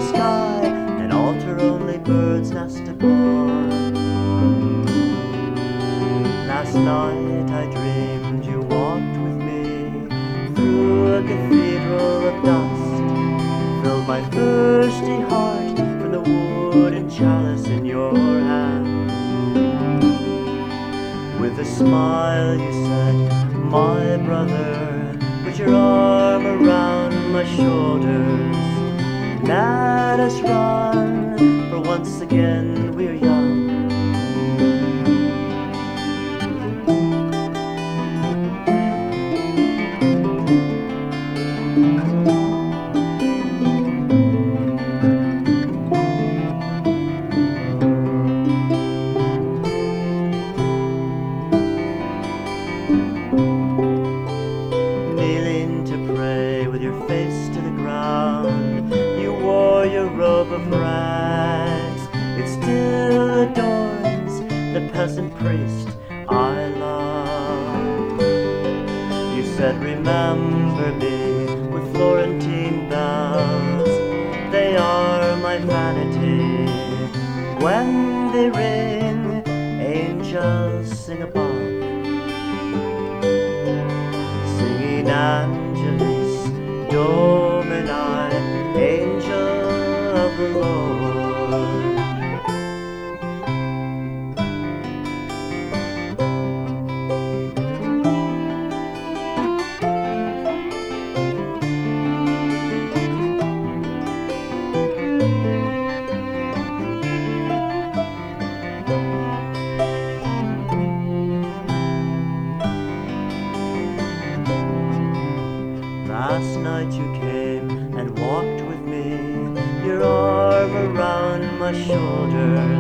sky, an altar only birds nest upon. Last night I dreamed you walked with me through a cathedral of dust, filled my thirsty heart from the wooden chalice in your hand. With a smile you said, my brother, put your arm around my shoulders. Let us run, for once again we're young. Kneeling to pray with your face to the ground, you wore your robe of rags. It still adorns the peasant priest I love. You said, remember me with Florentine bells. They are my vanity. When they ring, angels sing above, singing Angelus Domini, angel of the Lord. Last night you came and walked with me, your arm around my shoulders.